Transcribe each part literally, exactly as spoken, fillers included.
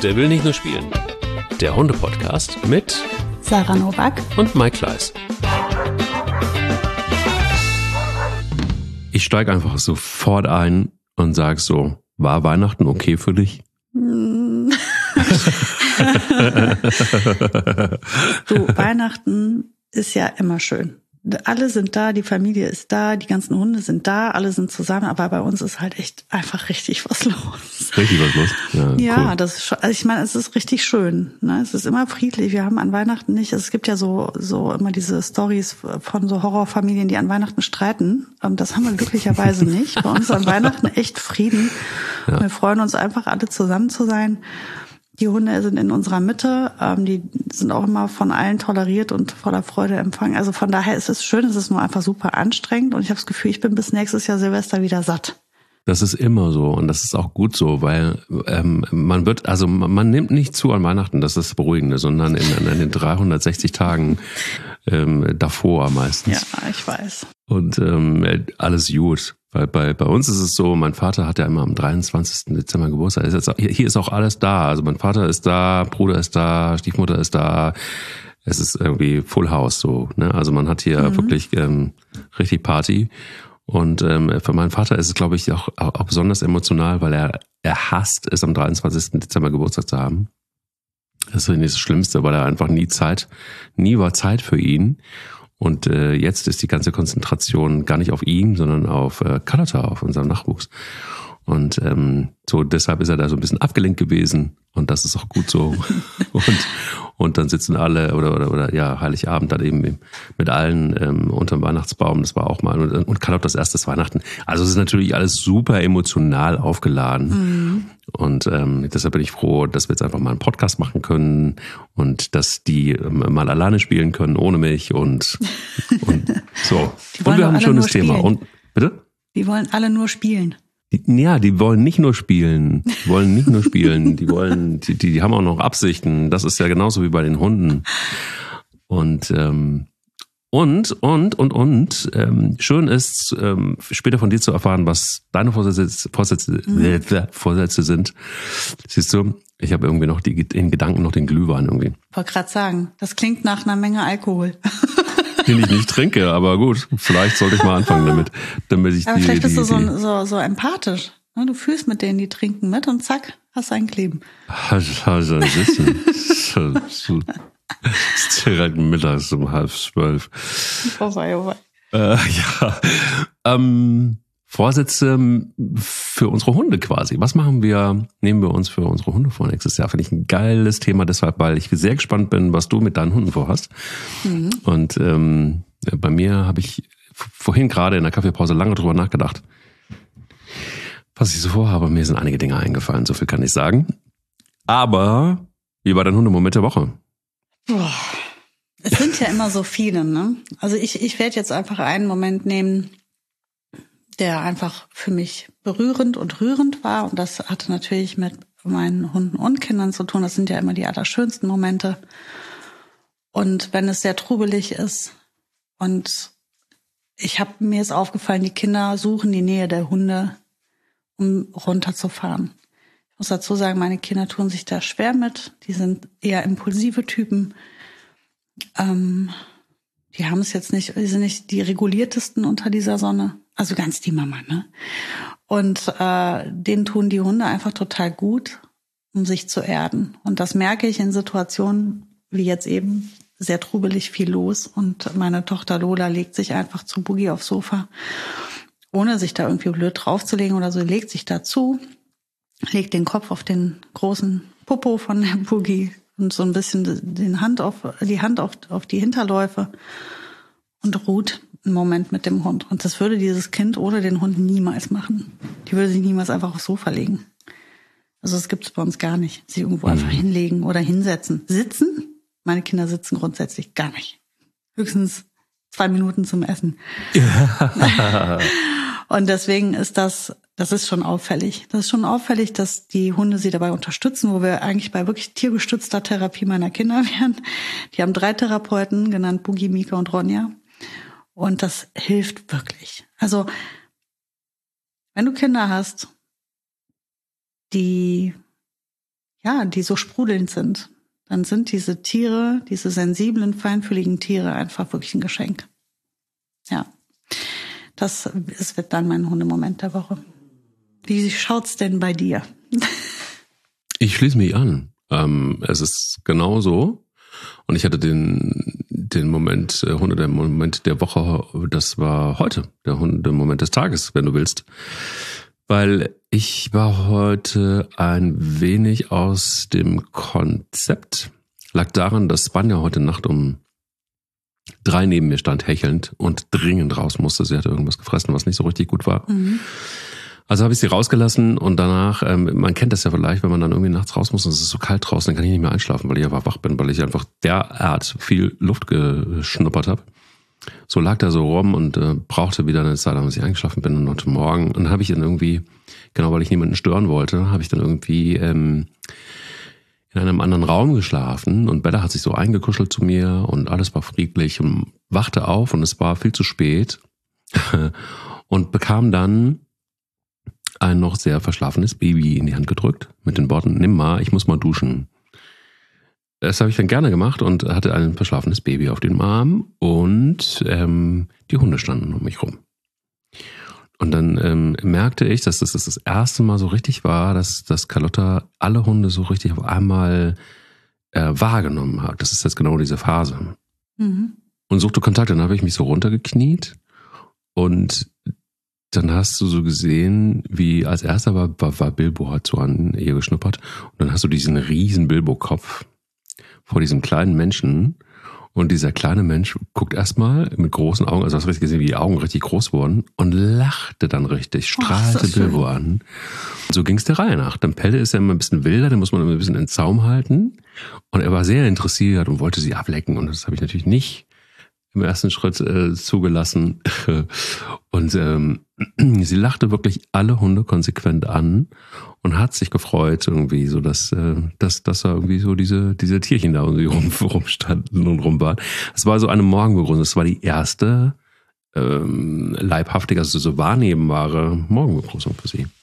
Der will nicht nur spielen. Der Hunde-Podcast mit Sarah Nowak und Mike Kleiss. Ich steige einfach sofort ein und sage so, war Weihnachten okay für dich? Du, Weihnachten ist ja immer schön. Alle sind da, die Familie ist da, die ganzen Hunde sind da, alle sind zusammen, aber bei uns ist halt echt einfach richtig was los. Richtig was los? Ja, ja cool. Das ist schon, also ich meine, es ist richtig schön, ne? Es ist immer friedlich. Wir haben an Weihnachten nicht, also es gibt ja so so immer diese Stories von so Horrorfamilien, die an Weihnachten streiten. Das haben wir glücklicherweise nicht. Bei uns an Weihnachten echt Frieden. Ja. Wir freuen uns einfach, alle zusammen zu sein. Die Hunde sind in unserer Mitte, ähm, die sind auch immer von allen toleriert und voller Freude empfangen. Also von daher ist es schön, es ist nur einfach super anstrengend und ich habe das Gefühl, ich bin bis nächstes Jahr Silvester wieder satt. Das ist immer so und das ist auch gut so, weil ähm, man wird, also man, man nimmt nicht zu an Weihnachten, das ist das Beruhigende, sondern in, in den dreihundertsechzig Tagen ähm, davor meistens. Ja, ich weiß. Und ähm, alles gut. Weil bei, bei uns ist es so, mein Vater hat ja immer am dreiundzwanzigsten Dezember Geburtstag. Ist jetzt, hier ist auch alles da. Also mein Vater ist da, Bruder ist da, Stiefmutter ist da. Es ist irgendwie Full House so. Ne? Also man hat hier mhm. wirklich ähm, richtig Party. Und ähm, für meinen Vater ist es, glaube ich, auch, auch besonders emotional, weil er, er hasst es, am dreiundzwanzigsten Dezember Geburtstag zu haben. Das ist nicht das Schlimmste, weil er einfach nie Zeit, nie war Zeit für ihn. Und äh, jetzt ist die ganze Konzentration gar nicht auf ihn, sondern auf äh, Carlotta, auf unserem Nachwuchs. Und ähm, so deshalb ist er da so ein bisschen abgelenkt gewesen und das ist auch gut so. und und dann sitzen alle oder oder oder ja Heiligabend dann eben mit allen ähm, unterm Weihnachtsbaum. Das war auch mal und, und Carlotta das erste Weihnachten. Also es ist natürlich alles super emotional aufgeladen. Mhm. Und ähm, deshalb bin ich froh, dass wir jetzt einfach mal einen Podcast machen können und dass die ähm, mal alleine spielen können ohne mich und und so. Und wir haben ein schönes Thema. Und bitte? Die wollen alle nur spielen. Die, ja, die wollen nicht nur spielen, die wollen nicht nur spielen, die wollen, die, die, die haben auch noch Absichten. Das ist ja genauso wie bei den Hunden. Und ähm, und und und und ähm, schön ist ähm, später von dir zu erfahren, was deine Vorsätze, Vorsätze, mhm. Vorsätze sind. Siehst du, ich habe irgendwie noch die in Gedanken noch den Glühwein irgendwie. Ich wollte gerade sagen, das klingt nach einer Menge Alkohol. Den ich nicht trinke, aber gut, vielleicht sollte ich mal anfangen damit, damit ich aber die, vielleicht bist die, du so, die, so, so empathisch. Du fühlst mit denen, die trinken mit und zack, hast einen Kleben. Also ein bisschen. Es ist direkt mittags um halb zwölf. Oh wei, oh wei. Äh, ja, ähm, Vorsätze für unsere Hunde quasi. Was machen wir, nehmen wir uns für unsere Hunde vor nächstes Jahr? Finde ich ein geiles Thema deshalb, weil ich sehr gespannt bin, was du mit deinen Hunden vorhast. Mhm. Und ähm, bei mir habe ich vorhin gerade in der Kaffeepause lange drüber nachgedacht, was ich so vorhabe. Mir sind einige Dinge eingefallen, so viel kann ich sagen. Aber wie war dein Hundemoment der Woche? Boah. Es sind ja immer so viele, ne? Also ich, ich werde jetzt einfach einen Moment nehmen, der einfach für mich berührend und rührend war. Und das hatte natürlich mit meinen Hunden und Kindern zu tun. Das sind ja immer die allerschönsten Momente. Und wenn es sehr trubelig ist und ich habe mir ist aufgefallen, die Kinder suchen die Nähe der Hunde, um runterzufahren. Ich muss dazu sagen, meine Kinder tun sich da schwer mit. Die sind eher impulsive Typen. Ähm, die haben es jetzt nicht, die sind nicht die reguliertesten unter dieser Sonne. Also ganz die Mama, ne? Und äh, denen tun die Hunde einfach total gut, um sich zu erden. Und das merke ich in Situationen wie jetzt eben, sehr trubelig, viel los. Und meine Tochter Lola legt sich einfach zu Boogie aufs Sofa, ohne sich da irgendwie blöd draufzulegen oder so, legt sich dazu, legt den Kopf auf den großen Popo von der Boogie und so ein bisschen den Hand auf, die Hand auf, auf die Hinterläufe und ruht einen Moment mit dem Hund. Und das würde dieses Kind ohne den Hund niemals machen. Die würde sich niemals einfach aufs Sofa legen. Also das gibt es bei uns gar nicht. Sie irgendwo mhm. einfach hinlegen oder hinsetzen. Sitzen? Meine Kinder sitzen grundsätzlich gar nicht. Höchstens zwei Minuten zum Essen. Ja. Und deswegen ist das, das ist schon auffällig. Das ist schon auffällig, dass die Hunde sie dabei unterstützen, wo wir eigentlich bei wirklich tiergestützter Therapie meiner Kinder wären. Die haben drei Therapeuten, genannt Boogie, Mika und Ronja. Und das hilft wirklich. Also, wenn du Kinder hast, die ja, die so sprudelnd sind, dann sind diese Tiere, diese sensiblen, feinfühligen Tiere einfach wirklich ein Geschenk. Ja, das, das wird dann mein Hundemoment der Woche. Wie schaut's denn bei dir? Ich schließe mich an. Ähm, es ist genauso. Und ich hatte den, den Moment, äh, Hunde, der Moment der Woche, das war heute, der Hundemoment des Tages, wenn du willst. Weil ich war heute ein wenig aus dem Konzept. Lag daran, dass Spanja heute Nacht um drei neben mir stand, hechelnd und dringend raus musste. Sie hatte irgendwas gefressen, was nicht so richtig gut war. Mhm. Also habe ich sie rausgelassen und danach, ähm, man kennt das ja vielleicht, wenn man dann irgendwie nachts raus muss und es ist so kalt draußen, dann kann ich nicht mehr einschlafen, weil ich einfach wach bin, weil ich einfach derart viel Luft geschnuppert habe. So lag da so rum und äh, brauchte wieder eine Zeit, bis ich eingeschlafen bin und heute Morgen. Und dann habe ich dann irgendwie, genau weil ich niemanden stören wollte, habe ich dann irgendwie ähm, in einem anderen Raum geschlafen und Bella hat sich so eingekuschelt zu mir und alles war friedlich und wachte auf und es war viel zu spät und bekam dann ein noch sehr verschlafenes Baby in die Hand gedrückt mit den Worten, nimm mal, ich muss mal duschen. Das habe ich dann gerne gemacht und hatte ein verschlafenes Baby auf dem Arm und ähm, die Hunde standen um mich rum. Und dann ähm, merkte ich, dass das das erste Mal so richtig war, dass, dass Carlotta alle Hunde so richtig auf einmal äh, wahrgenommen hat. Das ist jetzt genau diese Phase. Mhm. Und suchte Kontakt. Dann habe ich mich so runtergekniet und dann hast du so gesehen, wie als erster war, war, war Bilbo, hat so an ihr geschnuppert. Und dann hast du diesen riesen Bilbo-Kopf vor diesem kleinen Menschen. Und dieser kleine Mensch guckt erstmal mit großen Augen, also hast du richtig gesehen, wie die Augen richtig groß wurden und lachte dann richtig, strahlte oh, Bilbo an. Und so ging es der Reihe nach. Dann Pelle ist ja immer ein bisschen wilder, den muss man immer ein bisschen in Zaum halten. Und er war sehr interessiert und wollte sie ablecken. Und das habe ich natürlich nicht im ersten Schritt äh, zugelassen. Und ähm, sie lachte wirklich alle Hunde konsequent an und hat sich gefreut irgendwie, so dass, äh, dass, dass da irgendwie so diese, diese Tierchen da irgendwie rum, rumstanden und rum waren. Es war so eine Morgenbegrüßung. Es war die erste ähm, leibhaftige, also so wahrnehmbare Morgenbegrüßung für sie.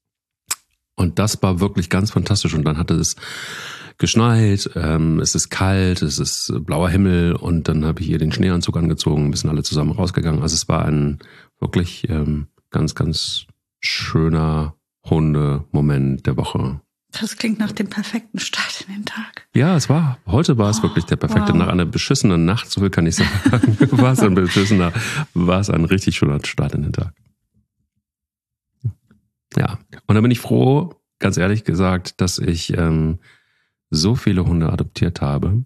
Und das war wirklich ganz fantastisch. Und dann hatte es geschneit, ähm, es ist kalt, es ist blauer Himmel und dann habe ich ihr den Schneeanzug angezogen, wir sind alle zusammen rausgegangen. Also es war ein wirklich ähm, ganz, ganz schöner Hundemoment der Woche. Das klingt nach dem perfekten Start in den Tag. Ja, es war. Heute war es oh, wirklich der perfekte. Wow. Nach einer beschissenen Nacht, so viel kann ich sagen, war es ein beschissener, war es ein richtig schöner Start in den Tag. Ja, und da bin ich froh, ganz ehrlich gesagt, dass ich ähm, so viele Hunde adoptiert habe.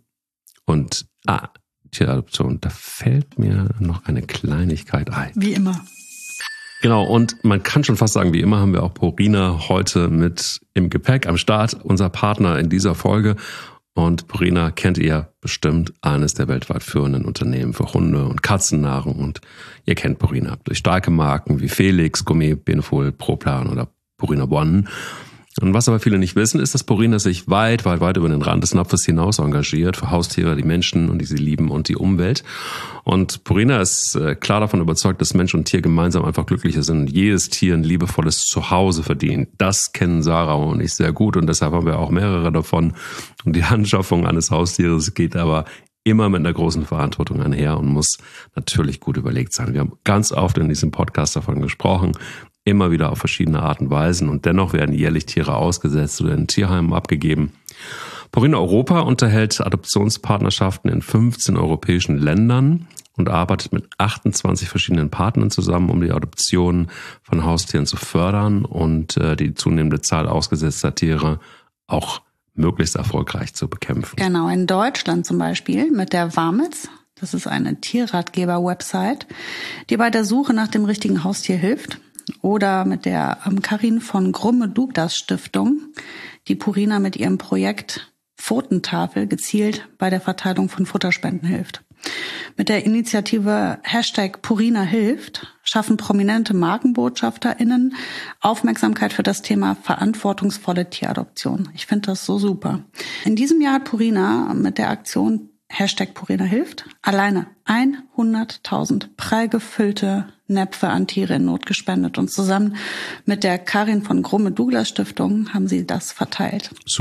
Und ah, Tieradoption, da fällt mir noch eine Kleinigkeit ein. Wie immer. Genau, und man kann schon fast sagen, wie immer haben wir auch Purina heute mit im Gepäck am Start, unser Partner in dieser Folge. Und Purina kennt ihr bestimmt, eines der weltweit führenden Unternehmen für Hunde- und Katzennahrung. Und ihr kennt Purina durch starke Marken wie Felix, Gourmet, Beneful, Proplan oder Purina One. Und was aber viele nicht wissen, ist, dass Purina sich weit, weit, weit über den Rand des Napfes hinaus engagiert für Haustiere, die Menschen und die sie lieben und die Umwelt. Und Purina ist klar davon überzeugt, dass Mensch und Tier gemeinsam einfach glücklicher sind und jedes Tier ein liebevolles Zuhause verdient. Das kennen Sarah und ich sehr gut und deshalb haben wir auch mehrere davon. Und die Anschaffung eines Haustieres geht aber immer mit einer großen Verantwortung einher und muss natürlich gut überlegt sein. Wir haben ganz oft in diesem Podcast davon gesprochen, immer wieder auf verschiedene Arten und Weisen und dennoch werden jährlich Tiere ausgesetzt oder in Tierheimen abgegeben. Purina Europa unterhält Adoptionspartnerschaften in fünfzehn europäischen Ländern und arbeitet mit achtundzwanzig verschiedenen Partnern zusammen, um die Adoption von Haustieren zu fördern und äh, die zunehmende Zahl ausgesetzter Tiere auch möglichst erfolgreich zu bekämpfen. Genau, in Deutschland zum Beispiel mit der Warmitz. Das ist eine Tierratgeber-Website, die bei der Suche nach dem richtigen Haustier hilft. Oder mit der ähm, Karin von Grumme-Douglas-Stiftung, die Purina mit ihrem Projekt Pfotentafel gezielt bei der Verteilung von Futterspenden hilft. Mit der Initiative Hashtag Purina hilft schaffen prominente MarkenbotschafterInnen Aufmerksamkeit für das Thema verantwortungsvolle Tieradoption. Ich finde das so super. In diesem Jahr hat Purina mit der Aktion Hashtag Purina hilft alleine hunderttausend prall gefüllte Näpfe an Tiere in Not gespendet. Und zusammen mit der Karin von Grumme-Douglas-Stiftung haben sie das verteilt. Super.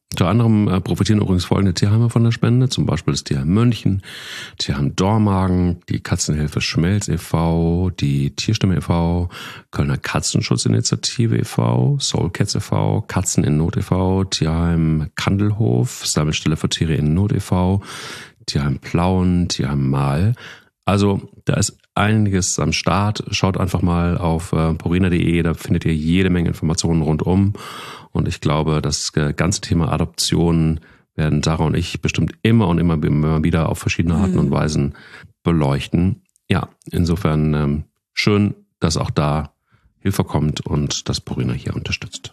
Unter anderem äh, profitieren übrigens folgende Tierheime von der Spende, zum Beispiel das Tierheim München, Tierheim Dormagen, die Katzenhilfe Schmelz e V, die Tierstimme e V, Kölner Katzenschutzinitiative e V, Soul Cats e V, Katzen in Not e V, Tierheim Kandelhof, Sammelstelle für Tiere in Not e V, Tierheim Plauen, Tierheim Mahl. Also da ist einiges am Start. Schaut einfach mal auf äh, purina punkt de, da findet ihr jede Menge Informationen rundum. Und ich glaube, das ganze Thema Adoption werden Sarah und ich bestimmt immer und immer, immer wieder auf verschiedene Arten mhm. und Weisen beleuchten. Ja, insofern ähm, schön, dass auch da Hilfe kommt und dass Purina hier unterstützt.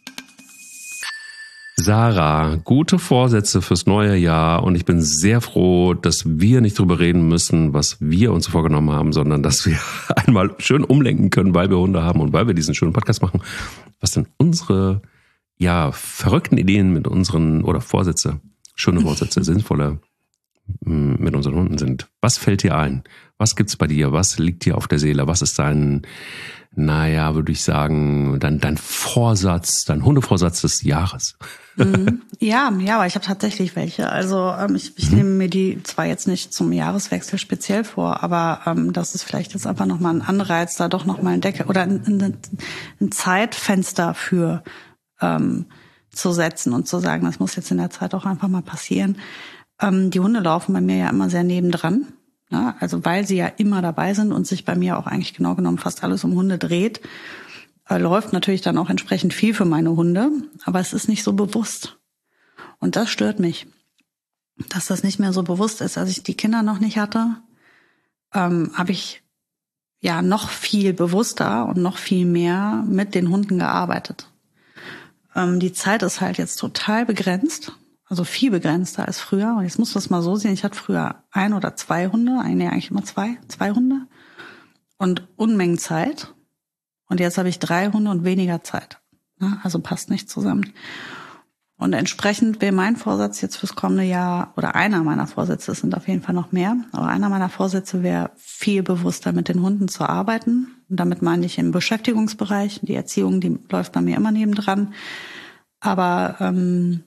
Sarah, gute Vorsätze fürs neue Jahr und ich bin sehr froh, dass wir nicht drüber reden müssen, was wir uns vorgenommen haben, sondern dass wir einmal schön umlenken können, weil wir Hunde haben und weil wir diesen schönen Podcast machen. Was sind unsere ja verrückten Ideen mit unseren oder Vorsätze, schöne Vorsätze, sinnvolle mit unseren Hunden sind? Was fällt dir ein? Was gibt's bei dir? Was liegt dir auf der Seele? Was ist dein, naja, würde ich sagen, dein, dein Vorsatz, dein Hundevorsatz des Jahres? Mhm. Ja, ja, aber ich habe tatsächlich welche. Also ähm, ich, ich mhm. nehme mir die zwar jetzt nicht zum Jahreswechsel speziell vor, aber ähm, das ist vielleicht jetzt einfach nochmal ein Anreiz, da doch nochmal ein Deckel oder ein, ein, ein Zeitfenster für ähm, zu setzen und zu sagen, das muss jetzt in der Zeit auch einfach mal passieren. Ähm, die Hunde laufen bei mir ja immer sehr nebendran. Ne? Also weil sie ja immer dabei sind und sich bei mir auch eigentlich genau genommen fast alles um Hunde dreht, äh, läuft natürlich dann auch entsprechend viel für meine Hunde, aber es ist nicht so bewusst. Und das stört mich, dass das nicht mehr so bewusst ist. Als ich die Kinder noch nicht hatte, ähm, habe ich ja noch viel bewusster und noch viel mehr mit den Hunden gearbeitet. Ähm, die Zeit ist halt jetzt total begrenzt. Also viel begrenzter als früher. Und jetzt muss das mal so sehen. Ich hatte früher ein oder zwei Hunde. Nee, eigentlich immer zwei. Zwei Hunde. Und Unmengen Zeit. Und jetzt habe ich drei Hunde und weniger Zeit. Also passt nicht zusammen. Und entsprechend wäre mein Vorsatz jetzt fürs kommende Jahr, oder einer meiner Vorsätze, es sind auf jeden Fall noch mehr, aber einer meiner Vorsätze wäre, viel bewusster mit den Hunden zu arbeiten. Und damit meine ich im Beschäftigungsbereich. Die Erziehung, die läuft bei mir immer nebendran. Aber ähm,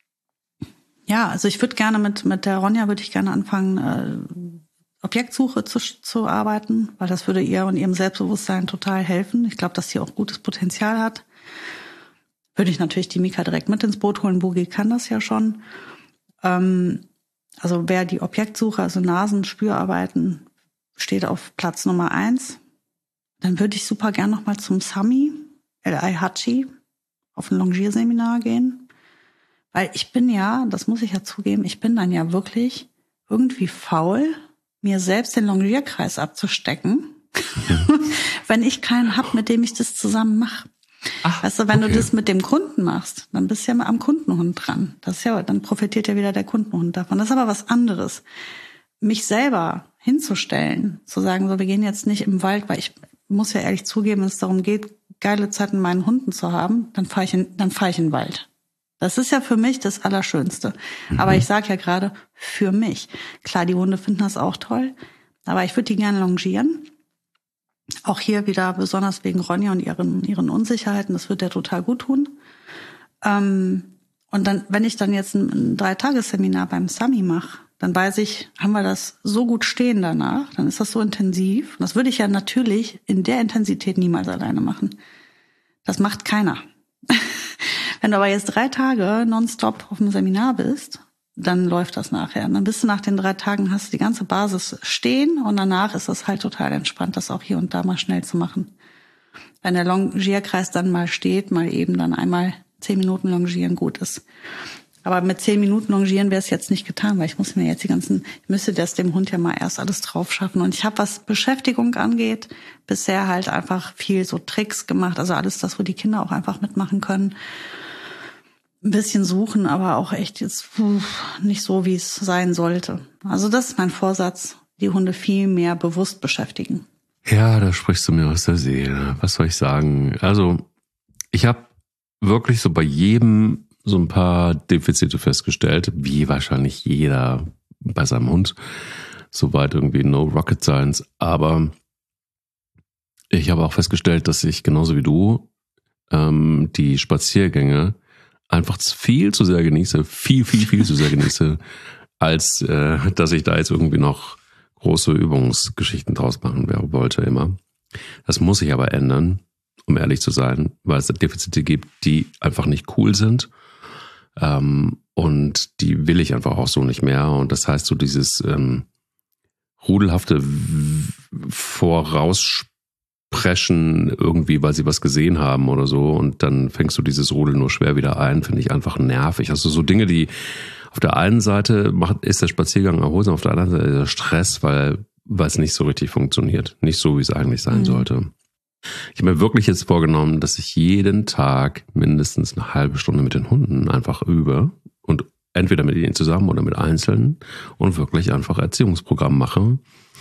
ja, also ich würde gerne mit mit der Ronja würde ich gerne anfangen, äh, Objektsuche zu, zu arbeiten, weil das würde ihr und ihrem Selbstbewusstsein total helfen. Ich glaube, dass sie auch gutes Potenzial hat. Würde ich natürlich die Mika direkt mit ins Boot holen. Boogie kann das ja schon. Ähm, also wer die Objektsuche, also Nasenspürarbeiten, steht auf Platz Nummer eins. Dann würde ich super gern nochmal zum Sami, El Aihachi, auf ein Longierseminar gehen. Weil ich bin ja, das muss ich ja zugeben, ich bin dann ja wirklich irgendwie faul, mir selbst den Longierkreis abzustecken, wenn ich keinen hab, mit dem ich das zusammen mache. Ach, weißt du, wenn okay. du das mit dem Kunden machst, dann bist du ja mal am Kundenhund dran. Das ist ja, dann profitiert ja wieder der Kundenhund davon. Das ist aber was anderes. Mich selber hinzustellen, zu sagen, so, wir gehen jetzt nicht im Wald, weil ich muss ja ehrlich zugeben, wenn es darum geht, geile Zeit mit meinen Hunden zu haben, dann fahre ich in, dann fahre ich in den Wald. Das ist ja für mich das Allerschönste. Mhm. Aber ich sage ja gerade, für mich. Klar, die Hunde finden das auch toll, aber ich würde die gerne longieren. Auch hier wieder besonders wegen Ronja und ihren ihren Unsicherheiten, das wird der total gut tun. Ähm, und dann, wenn ich dann jetzt ein, ein Dreitagesseminar beim Sami mache, dann weiß ich, haben wir das so gut stehen danach, dann ist das so intensiv. Und das würde ich ja natürlich in der Intensität niemals alleine machen. Das macht keiner. Wenn du aber jetzt drei Tage nonstop auf dem Seminar bist, dann läuft das nachher. Und dann bist du nach den drei Tagen, hast du die ganze Basis stehen und danach ist das halt total entspannt, das auch hier und da mal schnell zu machen. Wenn der Longierkreis dann mal steht, mal eben dann einmal zehn Minuten longieren gut ist. Aber mit zehn Minuten longieren wäre es jetzt nicht getan, weil ich muss mir jetzt die ganzen, ich müsste das dem Hund ja mal erst alles drauf schaffen. Und ich habe, was Beschäftigung angeht, bisher halt einfach viel so Tricks gemacht, also alles das, wo die Kinder auch einfach mitmachen können. Ein bisschen suchen, aber auch echt jetzt puh, nicht so, wie es sein sollte. Also das ist mein Vorsatz, die Hunde viel mehr bewusst beschäftigen. Ja, da sprichst du mir aus der Seele. Was soll ich sagen? Also ich habe wirklich so bei jedem so ein paar Defizite festgestellt, wie wahrscheinlich jeder bei seinem Hund. Soweit irgendwie no rocket science. Aber ich habe auch festgestellt, dass ich genauso wie du ähm, die Spaziergänge einfach viel zu sehr genieße, viel, viel, viel zu sehr genieße, als äh, dass ich da jetzt irgendwie noch große Übungsgeschichten draus machen wollte immer. Das muss sich aber ändern, um ehrlich zu sein, weil es Defizite gibt, die einfach nicht cool sind. Ähm, und die will ich einfach auch so nicht mehr. Und das heißt, so dieses ähm, rudelhafte Voraussprechen irgendwie, weil sie was gesehen haben oder so, und dann fängst du dieses Rudel nur schwer wieder ein, finde ich einfach nervig. Also so Dinge, die auf der einen Seite macht, ist der Spaziergang erholsam, auf der anderen Seite ist der Stress, weil, weil es nicht so richtig funktioniert. Nicht so, wie es eigentlich sein mhm. sollte. Ich habe mir wirklich jetzt vorgenommen, dass ich jeden Tag mindestens eine halbe Stunde mit den Hunden einfach übe und entweder mit ihnen zusammen oder mit Einzelnen und wirklich einfach Erziehungsprogramm mache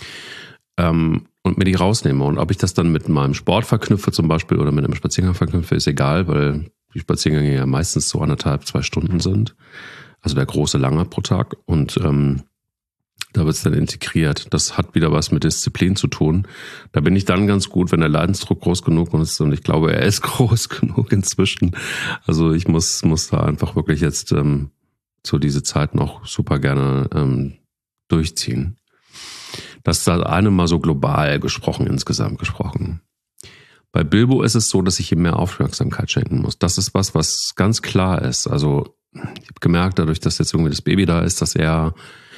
ähm, und mir die rausnehme. Und ob ich das dann mit meinem Sport verknüpfe zum Beispiel oder mit einem Spaziergang verknüpfe, ist egal, weil die Spaziergänge ja meistens so anderthalb, zwei Stunden sind. Also der große lange pro Tag. Und ähm, da wird es dann integriert. Das hat wieder was mit Disziplin zu tun. Da bin ich dann ganz gut, wenn der Leidensdruck groß genug ist. Und ich glaube, er ist groß genug inzwischen. Also ich muss, muss da einfach wirklich jetzt ähm, so diese Zeit noch super gerne ähm, durchziehen. Das ist das eine mal so global gesprochen, insgesamt gesprochen. Bei Bilbo ist es so, dass ich ihm mehr Aufmerksamkeit schenken muss. Das ist was, was ganz klar ist. Also ich habe gemerkt, dadurch, dass jetzt irgendwie das Baby da ist, dass er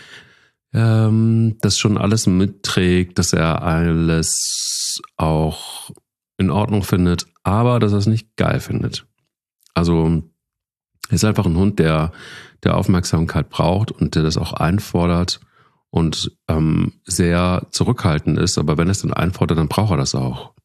ähm, das schon alles mitträgt, dass er alles auch in Ordnung findet, aber dass er es nicht geil findet. Also er ist einfach ein Hund, der, der Aufmerksamkeit braucht und der das auch einfordert und ähm, sehr zurückhaltend ist. Aber wenn er es dann einfordert, dann braucht er das auch.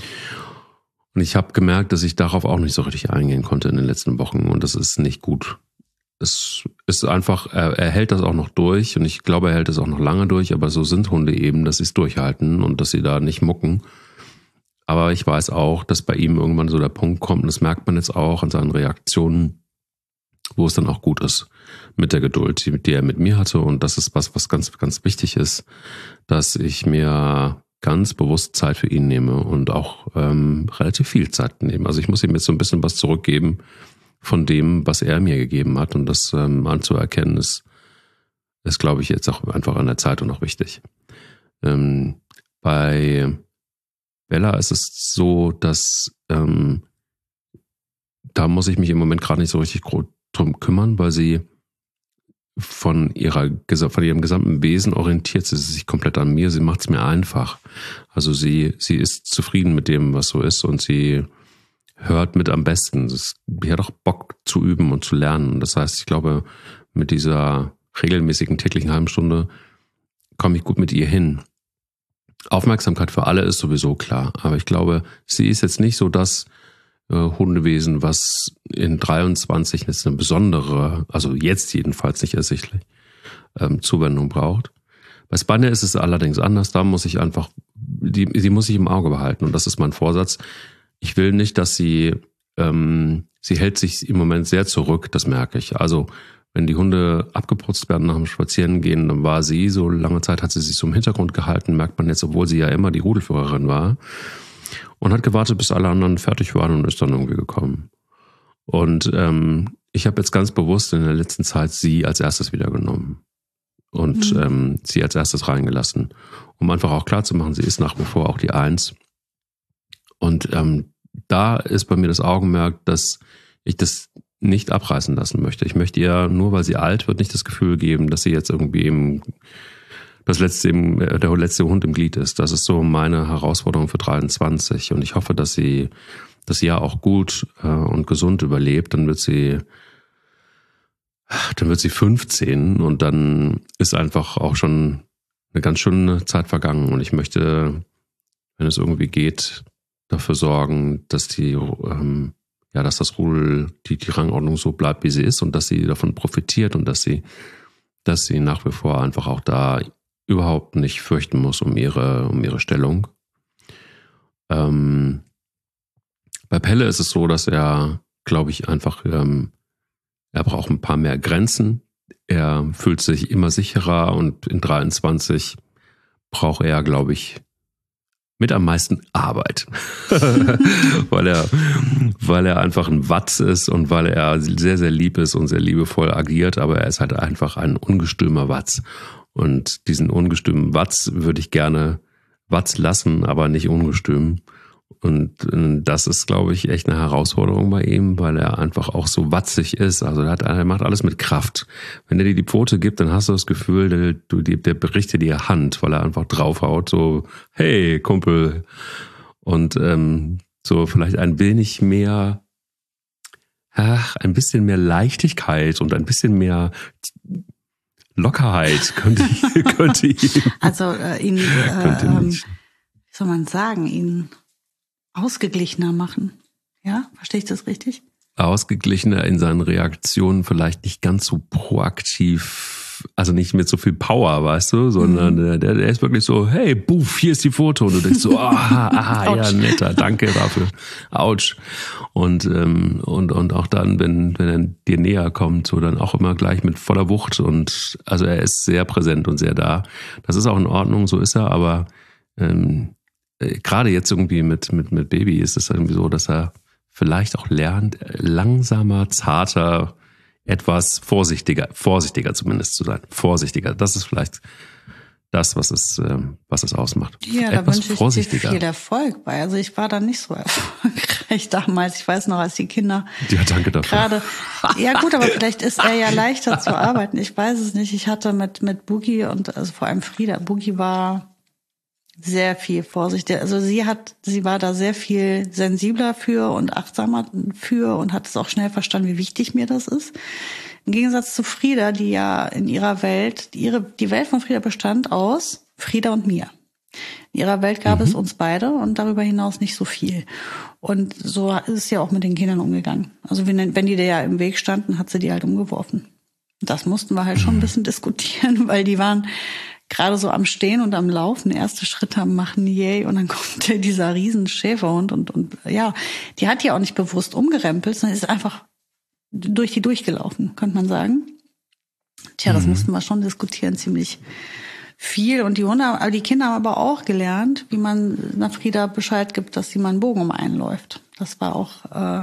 Und ich habe gemerkt, dass ich darauf auch nicht so richtig eingehen konnte in den letzten Wochen. Und das ist nicht gut. Es ist einfach, er, er hält das auch noch durch. Und ich glaube, er hält das auch noch lange durch. Aber so sind Hunde eben, dass sie es durchhalten und dass sie da nicht mucken. Aber ich weiß auch, dass bei ihm irgendwann so der Punkt kommt, und das merkt man jetzt auch an seinen Reaktionen, wo es dann auch gut ist mit der Geduld, die, die er mit mir hatte. Und das ist was, was ganz, ganz wichtig ist, dass ich mir ganz bewusst Zeit für ihn nehme und auch ähm, relativ viel Zeit nehme. Also ich muss ihm jetzt so ein bisschen was zurückgeben von dem, was er mir gegeben hat. Und das ähm, anzuerkennen ist, ist, glaube ich, jetzt auch einfach an der Zeit und auch wichtig. Ähm, bei Bella ist es so, dass ähm, da muss ich mich im Moment gerade nicht so richtig drum kümmern, weil sie von ihrer von ihrem gesamten Wesen orientiert sie sich komplett an mir. Sie macht es mir einfach. Also sie sie ist zufrieden mit dem, was so ist, und sie hört mit am besten. Sie hat auch Bock zu üben und zu lernen. Das heißt, ich glaube, mit dieser regelmäßigen täglichen halben Stunde komme ich gut mit ihr hin. Aufmerksamkeit für alle ist sowieso klar, aber ich glaube, sie ist jetzt nicht so das Hundewesen, was in dreiundzwanzig jetzt eine besondere, also jetzt jedenfalls nicht ersichtlich, ähm, Zuwendung braucht. Bei Spanier ist es allerdings anders. Da muss ich einfach, die, die muss ich im Auge behalten, und das ist mein Vorsatz. Ich will nicht, dass sie, ähm, sie hält sich im Moment sehr zurück, das merke ich. Also wenn die Hunde abgeputzt werden nach dem Spazierengehen, dann war sie, so lange Zeit hat sie sich so im Hintergrund gehalten, merkt man jetzt, obwohl sie ja immer die Rudelführerin war. Und hat gewartet, bis alle anderen fertig waren, und ist dann irgendwie gekommen. Und ähm, ich habe jetzt ganz bewusst in der letzten Zeit sie als erstes wieder genommen und mhm. ähm, sie als erstes reingelassen, um einfach auch klarzumachen, sie ist nach wie vor auch die Eins. Und ähm, da ist bei mir das Augenmerk, dass ich das nicht abreißen lassen möchte. Ich möchte ihr, nur weil sie alt wird, nicht das Gefühl geben, dass sie jetzt irgendwie im das letzte, der letzte Hund im Glied ist. Das ist so meine Herausforderung für dreiundzwanzig. Und ich hoffe, dass sie das Jahr auch gut äh, und gesund überlebt. Dann wird sie, dann wird sie fünfzehn, und dann ist einfach auch schon eine ganz schöne Zeit vergangen. Und ich möchte, wenn es irgendwie geht, dafür sorgen, dass die, ähm, ja, dass das Rudel, die, die Rangordnung so bleibt, wie sie ist, und dass sie davon profitiert, und dass sie, dass sie nach wie vor einfach auch da überhaupt nicht fürchten muss um ihre, um ihre Stellung. Ähm, bei Pelle ist es so, dass er, glaube ich, einfach, ähm, er braucht ein paar mehr Grenzen. Er fühlt sich immer sicherer, und in dreiundzwanzig braucht er, glaube ich, Mit am meisten Arbeit. weil er, weil er einfach ein Watz ist und weil er sehr, sehr lieb ist und sehr liebevoll agiert, aber er ist halt einfach ein ungestümer Watz. Und diesen ungestümen Watz würde ich gerne Watz lassen, aber nicht ungestüm. Und das ist, glaube ich, echt eine Herausforderung bei ihm, weil er einfach auch so watzig ist. Also er, hat, er macht alles mit Kraft. Wenn er dir die Pfote gibt, dann hast du das Gefühl, der, der, der berichtet dir Hand, weil er einfach draufhaut, so, hey, Kumpel. Und ähm, so vielleicht ein wenig mehr, ach, ein bisschen mehr Leichtigkeit und ein bisschen mehr Lockerheit könnte ich, könnte ich Also äh, ihn, äh, ähm, wie soll man sagen, ihn ausgeglichener machen. Ja, verstehe ich das richtig? Ausgeglichener in seinen Reaktionen, vielleicht nicht ganz so proaktiv, also nicht mit so viel Power, weißt du, sondern mhm. der, der ist wirklich so, hey, buff, hier ist die Foto. Und du denkst so, aha, aha ja, netter, danke dafür. Autsch. Und, ähm, und, und auch dann, wenn, wenn er dir näher kommt, so dann auch immer gleich mit voller Wucht. Und also er ist sehr präsent und sehr da. Das ist auch in Ordnung, so ist er, aber ähm, gerade jetzt irgendwie mit, mit, mit Baby ist es irgendwie so, dass er vielleicht auch lernt, langsamer, zarter, etwas vorsichtiger, vorsichtiger zumindest zu sein. Vorsichtiger. Das ist vielleicht das, was es, was es ausmacht. Ja, etwas da wünsche ich dir viel Erfolg bei. Also ich war da nicht so erfolgreich damals. Ich weiß noch, als die Kinder ja, danke dafür. Gerade, ja gut, aber vielleicht ist er ja leichter zu arbeiten. Ich weiß es nicht. Ich hatte mit, mit Boogie und also vor allem Frieda, Boogie war sehr viel vorsichtiger. Also sie hat, sie war da sehr viel sensibler für und achtsamer für und hat es auch schnell verstanden, wie wichtig mir das ist. Im Gegensatz zu Frieda, die ja in ihrer Welt, die, ihre, die Welt von Frieda bestand aus Frieda und mir. In ihrer Welt gab mhm. es uns beide und darüber hinaus nicht so viel. Und so ist es ja auch mit den Kindern umgegangen. Also wenn, wenn die dir ja im Weg standen, hat sie die halt umgeworfen. Und das mussten wir halt schon ein bisschen diskutieren, weil die waren gerade so am Stehen und am Laufen, erste Schritte am Machen, yay, und dann kommt dieser riesen Schäferhund und, und ja, die hat die auch nicht bewusst umgerempelt, sondern ist einfach durch die durchgelaufen, könnte man sagen. Tja, das mhm. mussten wir schon diskutieren, ziemlich viel. Und die Hunde, aber die Kinder haben aber auch gelernt, wie man nach Frieda Bescheid gibt, dass sie mal einen Bogen um einen läuft. Das war auch äh,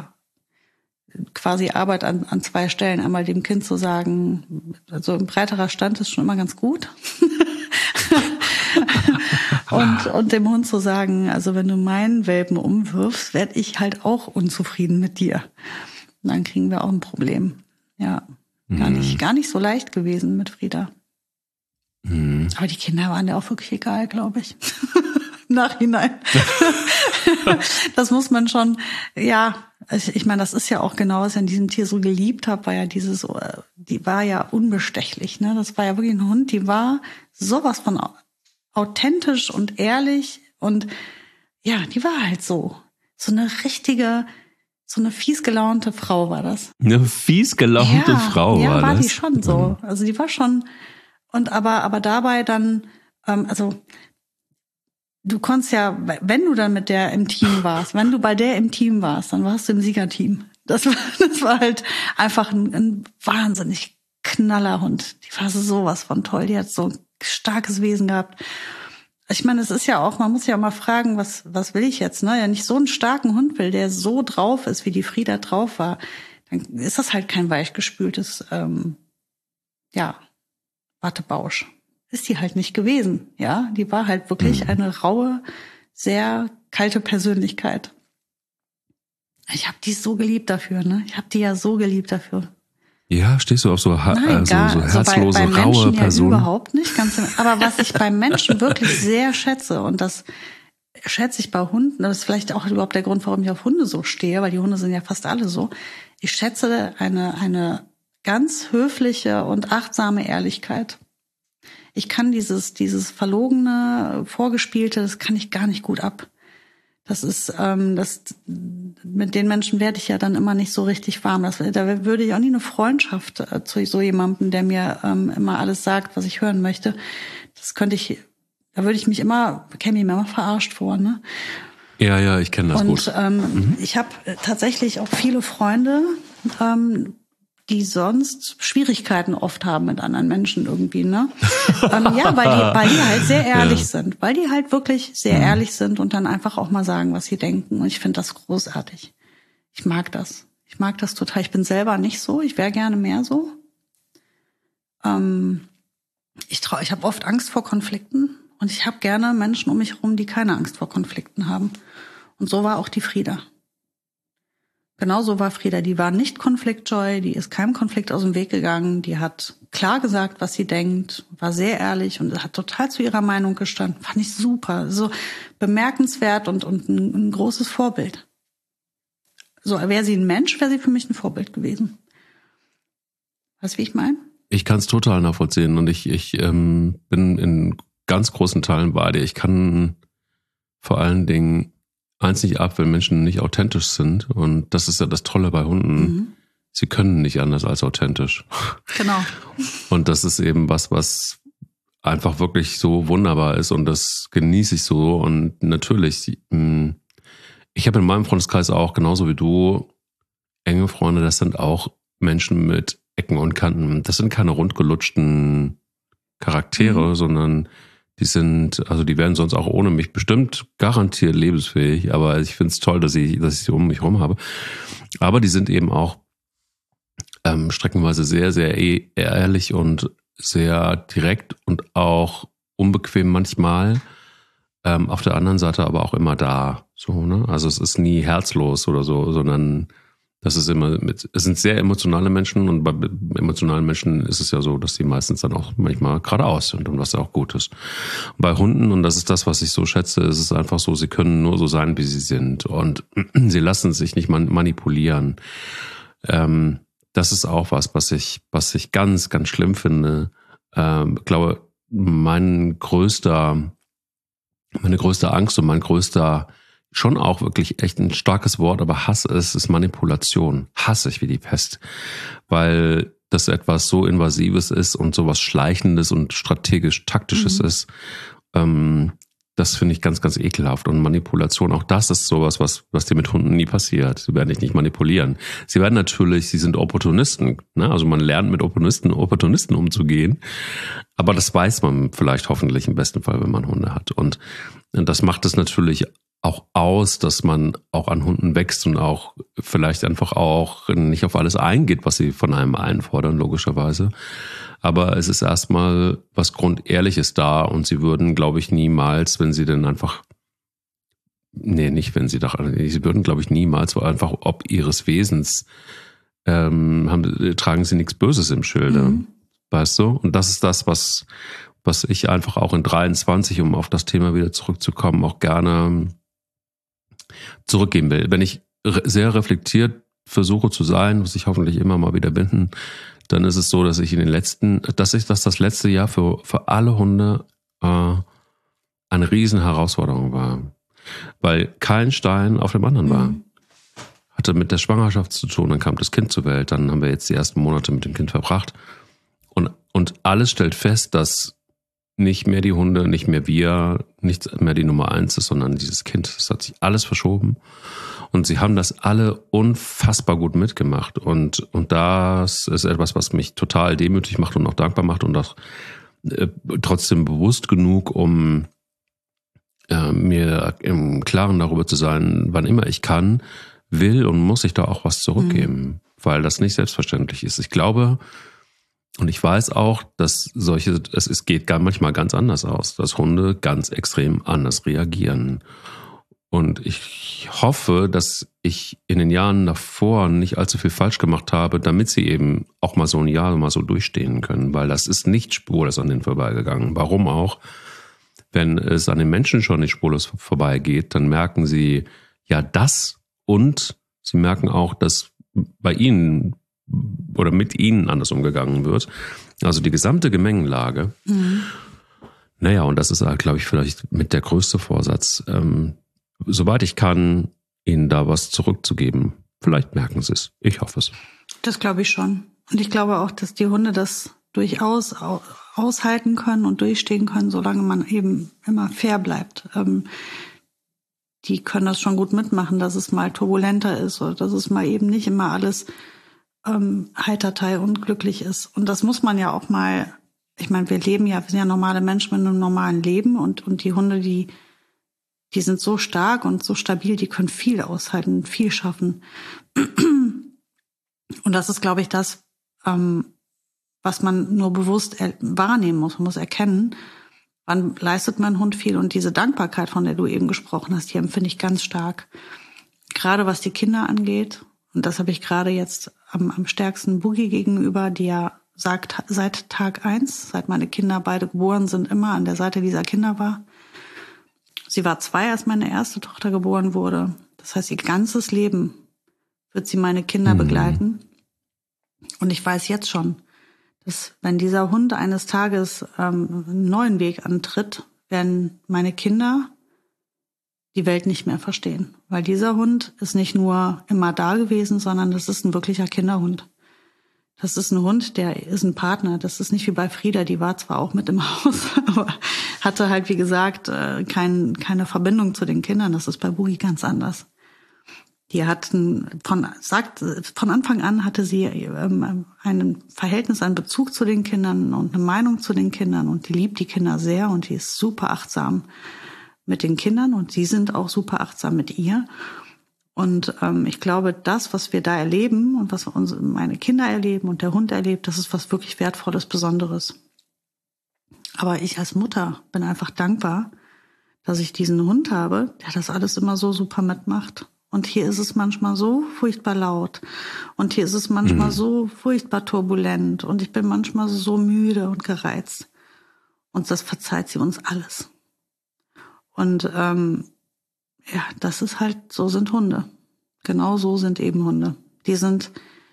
quasi Arbeit an, an zwei Stellen. Einmal dem Kind zu sagen, also ein breiterer Stand ist schon immer ganz gut. und, und dem Hund zu sagen, also wenn du meinen Welpen umwirfst, werde ich halt auch unzufrieden mit dir. Und dann kriegen wir auch ein Problem. Ja, gar nicht, mhm. gar nicht so leicht gewesen mit Frieda. Mhm. Aber die Kinder waren ja auch wirklich egal, glaube ich. Nachhinein. Das muss man schon, ja, ich meine, das ist ja auch genau, was ich an diesem Tier so geliebt habe, war ja dieses, die war ja unbestechlich, ne? Das war ja wirklich ein Hund, die war sowas von authentisch und ehrlich und ja, die war halt so. So eine richtige, so eine fies gelaunte Frau war das. Eine fies gelaunte ja, Frau ja, war das? Ja, war die schon so. Also die war schon, und aber, aber dabei dann, ähm, also du konntest ja, wenn du dann mit der im Team warst, wenn du bei der im Team warst, dann warst du im Siegerteam. Das war, das war halt einfach ein, ein wahnsinnig knaller Hund. Die war sowas von toll. Die hat so ein starkes Wesen gehabt. Ich meine, es ist ja auch, man muss ja auch mal fragen, was, was will ich jetzt, ne? Ja, nicht so einen starken Hund will, der so drauf ist, wie die Frieda drauf war. Dann ist das halt kein weichgespültes, ähm, ja, Wattebausch. Ist die halt nicht gewesen, ja. Die war halt wirklich mhm. eine raue, sehr kalte Persönlichkeit. Ich habe die so geliebt dafür, ne? Ich habe die ja so geliebt dafür. Ja, stehst du auf so, ha- Nein, also, gar, so herzlose, also bei, bei raue Menschen Personen? Ja, überhaupt nicht. Ganz, aber was ich bei Menschen wirklich sehr schätze, und das schätze ich bei Hunden, das ist vielleicht auch überhaupt der Grund, warum ich auf Hunde so stehe, weil die Hunde sind ja fast alle so. Ich schätze eine, eine ganz höfliche und achtsame Ehrlichkeit. Ich kann dieses, dieses verlogene, vorgespielte, das kann ich gar nicht gut ab. Das ist, ähm, das, mit den Menschen werde ich ja dann immer nicht so richtig warm. Das, da würde ich auch nie eine Freundschaft äh, zu so jemandem, der mir ähm, immer alles sagt, was ich hören möchte. Das könnte ich, da würde ich mich immer, käme ich mir immer verarscht vor, ne? Ja, ja, ich kenne das Und, gut. Ähm, mhm. ich habe tatsächlich auch viele Freunde, ähm, die sonst Schwierigkeiten oft haben mit anderen Menschen irgendwie, ne? ähm, ja, weil die, weil die halt sehr ehrlich ja. sind, weil die halt wirklich sehr mhm. ehrlich sind und dann einfach auch mal sagen, was sie denken. Und ich finde das großartig. Ich mag das. Ich mag das total. Ich bin selber nicht so. Ich wäre gerne mehr so. Ähm, ich trau, ich habe oft Angst vor Konflikten und ich habe gerne Menschen um mich herum, die keine Angst vor Konflikten haben. Und so war auch die Frieda. Genauso war Frieda, die war nicht konfliktscheu, die ist keinem Konflikt aus dem Weg gegangen, die hat klar gesagt, was sie denkt, war sehr ehrlich und hat total zu ihrer Meinung gestanden. Fand ich super, so bemerkenswert und, und ein, ein großes Vorbild. So, wäre sie ein Mensch, wäre sie für mich ein Vorbild gewesen. Weißt du, wie ich meine? Ich kann es total nachvollziehen und ich, ich ähm, bin in ganz großen Teilen bei dir. Ich kann vor allen Dingen eins nicht ab, wenn Menschen nicht authentisch sind. Und das ist ja das Tolle bei Hunden. Mhm. Sie können nicht anders als authentisch. Genau. Und das ist eben was, was einfach wirklich so wunderbar ist. Und das genieße ich so. Und natürlich, ich habe in meinem Freundeskreis auch, genauso wie du, enge Freunde, das sind auch Menschen mit Ecken und Kanten. Das sind keine rundgelutschten Charaktere, mhm. sondern die sind, also die wären sonst auch ohne mich bestimmt garantiert lebensfähig, aber ich finde es toll, dass ich, dass ich sie um mich herum habe. Aber die sind eben auch ähm, streckenweise sehr, sehr ehrlich und sehr direkt und auch unbequem manchmal. Ähm, auf der anderen Seite aber auch immer da. So, ne? Also es ist nie herzlos oder so, sondern das ist immer mit, es sind sehr emotionale Menschen und bei emotionalen Menschen ist es ja so, dass die meistens dann auch manchmal geradeaus sind und was ja auch gut ist. Bei Hunden, und das ist das, was ich so schätze, ist es einfach so, sie können nur so sein, wie sie sind und sie lassen sich nicht manipulieren. Ähm, das ist auch was, was ich, was ich ganz, ganz schlimm finde. Ähm, ich glaube, mein größter, meine größte Angst und mein größter schon auch wirklich echt ein starkes Wort, aber Hass ist, ist Manipulation. Hasse ich wie die Pest. Weil das etwas so Invasives ist und sowas Schleichendes und strategisch-taktisches mhm. ist. Ähm, das finde ich ganz, ganz ekelhaft. Und Manipulation, auch das ist sowas, was, was dir mit Hunden nie passiert. Sie werden dich nicht manipulieren. Sie werden natürlich, sie sind Opportunisten. Ne? Also man lernt mit Opportunisten, Opportunisten umzugehen. Aber das weiß man vielleicht hoffentlich im besten Fall, wenn man Hunde hat. Und, und das macht es natürlich auch aus, dass man auch an Hunden wächst und auch vielleicht einfach auch nicht auf alles eingeht, was sie von einem einfordern, logischerweise. Aber es ist erstmal was Grundehrliches da und sie würden, glaube ich, niemals, wenn sie denn einfach, nee, nicht wenn sie doch, sie würden, glaube ich, niemals, einfach ob ihres Wesens ähm, haben, tragen sie nichts Böses im Schilde, mhm. weißt du? Und das ist das, was, was ich einfach auch in dreiundzwanzig, um auf das Thema wieder zurückzukommen, auch gerne zurückgeben will. Wenn ich sehr reflektiert versuche zu sein, was ich hoffentlich immer mal wieder bin, dann ist es so, dass ich in den letzten, dass ich, dass das letzte Jahr für, für alle Hunde äh, eine riesen Herausforderung war. Weil kein Stein auf dem anderen war. Mhm. Hatte mit der Schwangerschaft zu tun, dann kam das Kind zur Welt, dann haben wir jetzt die ersten Monate mit dem Kind verbracht. Und, und alles stellt fest, dass nicht mehr die Hunde, nicht mehr wir, nicht mehr die Nummer eins ist, sondern dieses Kind. Es hat sich alles verschoben. Und sie haben das alle unfassbar gut mitgemacht. Und, und das ist etwas, was mich total demütig macht und auch dankbar macht und auch äh, trotzdem bewusst genug, um äh, mir im Klaren darüber zu sein, wann immer ich kann, will und muss ich da auch was zurückgeben. Mhm. Weil das nicht selbstverständlich ist. Ich glaube, und ich weiß auch, dass solche, es, es geht gar manchmal ganz anders aus, dass Hunde ganz extrem anders reagieren. Und ich hoffe, dass ich in den Jahren davor nicht allzu viel falsch gemacht habe, damit sie eben auch mal so ein Jahr mal so durchstehen können, weil das ist nicht spurlos an denen vorbeigegangen. Warum auch? Wenn es an den Menschen schon nicht spurlos vorbeigeht, dann merken sie ja das und sie merken auch, dass bei ihnen oder mit ihnen anders umgegangen wird. Also die gesamte Gemengenlage. Mhm. Naja, und das ist, glaube ich, vielleicht mit der größte Vorsatz. Ähm, soweit ich kann, ihnen da was zurückzugeben. Vielleicht merken sie es. Ich hoffe es. Das glaube ich schon. Und ich glaube auch, dass die Hunde das durchaus aushalten können und durchstehen können, solange man eben immer fair bleibt. Ähm, die können das schon gut mitmachen, dass es mal turbulenter ist oder dass es mal eben nicht immer alles ähm, heitertei und glücklich ist. Und das muss man ja auch mal, ich meine, wir leben ja, wir sind ja normale Menschen mit einem normalen Leben und, und die Hunde, die, die sind so stark und so stabil, die können viel aushalten, viel schaffen. Und das ist, glaube ich, das, ähm, was man nur bewusst er- wahrnehmen muss. Man muss erkennen, wann leistet mein Hund viel. Und diese Dankbarkeit, von der du eben gesprochen hast, die empfinde ich ganz stark. Gerade was die Kinder angeht. Und das habe ich gerade jetzt am, am stärksten Boogie gegenüber, die ja sagt, seit Tag eins, seit meine Kinder beide geboren sind, immer an der Seite dieser Kinder war. Sie war zwei, als meine erste Tochter geboren wurde. Das heißt, ihr ganzes Leben wird sie meine Kinder mhm. begleiten. Und ich weiß jetzt schon, dass wenn dieser Hund eines Tages ähm, einen neuen Weg antritt, werden meine Kinder die Welt nicht mehr verstehen. Weil dieser Hund ist nicht nur immer da gewesen, sondern das ist ein wirklicher Kinderhund. Das ist ein Hund, der ist ein Partner. Das ist nicht wie bei Frieda, die war zwar auch mit im Haus, aber hatte halt, wie gesagt, kein, keine Verbindung zu den Kindern. Das ist bei Boogie ganz anders. Die hatten von, sagt, von Anfang an hatte sie ähm, ein Verhältnis, einen Bezug zu den Kindern und eine Meinung zu den Kindern und die liebt die Kinder sehr und die ist super achtsam mit den Kindern und sie sind auch super achtsam mit ihr. Und ähm, ich glaube, das, was wir da erleben und was unsere, meine Kinder erleben und der Hund erlebt, das ist was wirklich Wertvolles, Besonderes. Aber ich als Mutter bin einfach dankbar, dass ich diesen Hund habe, der das alles immer so super mitmacht. Und hier ist es manchmal so furchtbar laut. Und hier ist es manchmal mhm. so furchtbar turbulent. Und ich bin manchmal so müde und gereizt. Und das verzeiht sie uns alles. Und ähm, ja, das ist halt, so sind Hunde. Genau so sind eben Hunde. Die sind,